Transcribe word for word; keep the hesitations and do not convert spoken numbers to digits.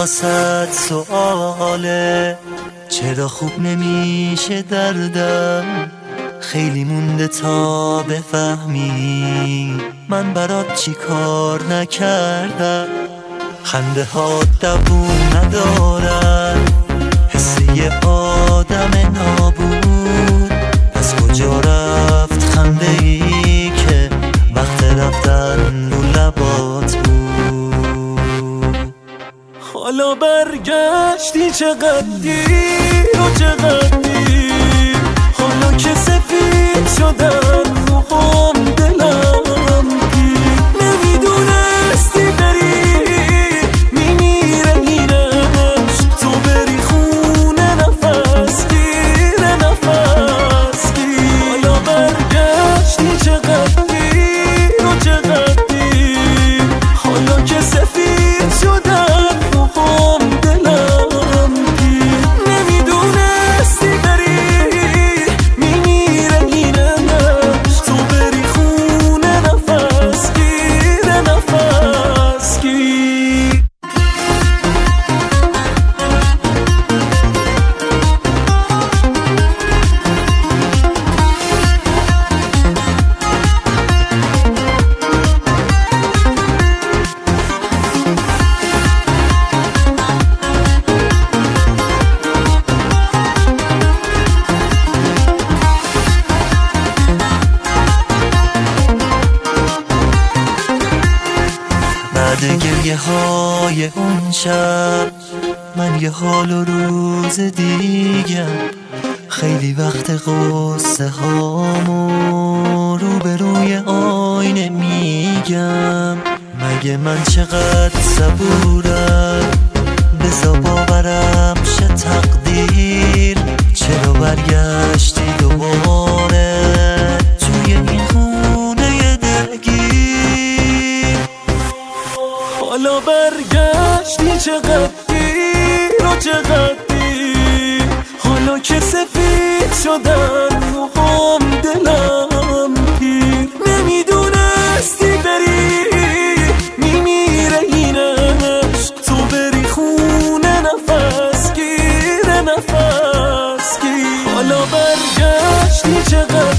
واسد سؤاله، چرا خوب نمیشه دردم؟ خیلی مونده تا بفهمی من برات چی کار نکردم. خنده ها دووم ندارن، حس یه آدم نابود. از کجا رفت خنده ای که وقت رفتن رو لبات بود؟ حالا برگشتی چقدر دیر و چقدر دیر، حالا که سفید شدن روحم دلم گیر. نمیدونستی بری میمیره اینش، تو بری خونه نفس گیر نفس گیر. حالا برگشتی چقدر دیر و چقدر دیر، حالا که سفید شدن گریه های اون شب من یه حال و روز دیگم. خیلی وقت قصه هامو رو به روی آینه میگم. مگه من چقدر صبورم، بذار باورم شه تقدیر. چرا برگشتی دوباره توی این خونه دلگیر؟ حالا برگشتی چقدر دیر و چقدر دیر، حالا که سفید شدن روحم دلم گیر. نمیدونستی بری میمیره این عشق، تو بری خونه نفس گیر نفس گیر. حالا برگشتی چقدر